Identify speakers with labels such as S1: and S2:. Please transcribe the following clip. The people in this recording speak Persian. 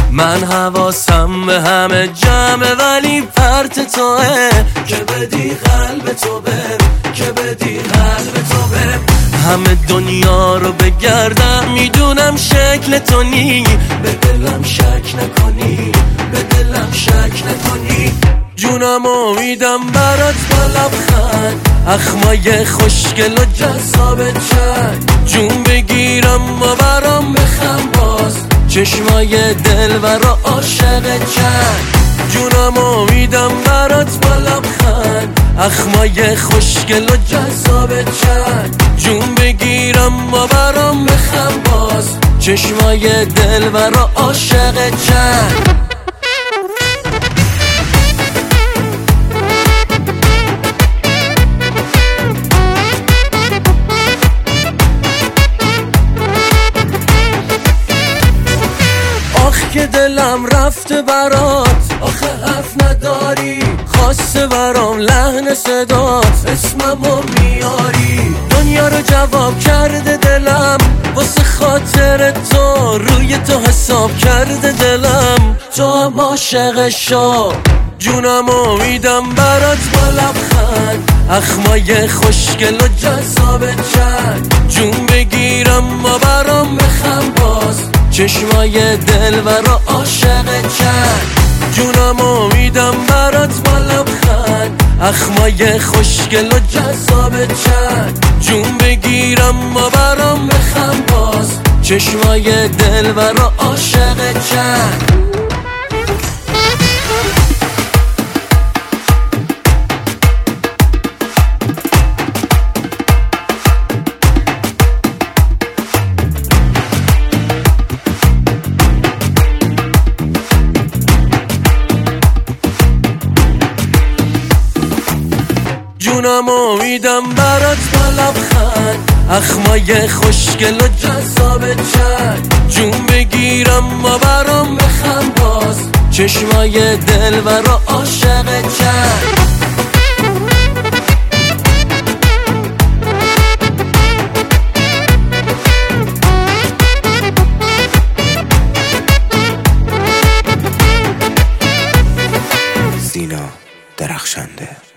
S1: من حواسم به همه جمعه ولی پرت توه که بدی قلب تو بره، که بدی قلب تو بره. همه دنیا رو بگردم میدونم شکل تو نی، به دلم شک نکنی، به دلم شک نکنی. جونم امیدم برات با لبخند، اخمای خوشگل و جذاب چند، جون بگیرم و برام بخم باز، چشمای دلبر و عاشق چند. جونم امیدم برات با لبخند، اخمای خوشگل و جذاب چند، جون بگیرم و برام بخم باز، چشمای دلبر و عاشق چند. که دلم رفته برات، آخه حرف نداری، خواسته برام لحن صدات، اسممو میاری. دنیا رو جواب کرده دلم، واسه خاطر تو روی تو حساب کرده دلم، تو هم عاشق شو. جونم امیدم برات با لبخند، اخمای خوشگل و جذاب چند، جون بگیرم و برام بخم باز، چشمای دلبر و عاشق چند. جونم امیدم برات با لبخند، اخمای خوشگل و جذاب چند، جون بگیرم و برام بخم باز، چشمای دلبر و عاشق چند. جونم امیدم برات با لبخند، اخمای خوشگل و جذاب چند، جون بگیرم و برام بخم باز، چشمای دلبر و عاشق چند.
S2: سینا درخشنده.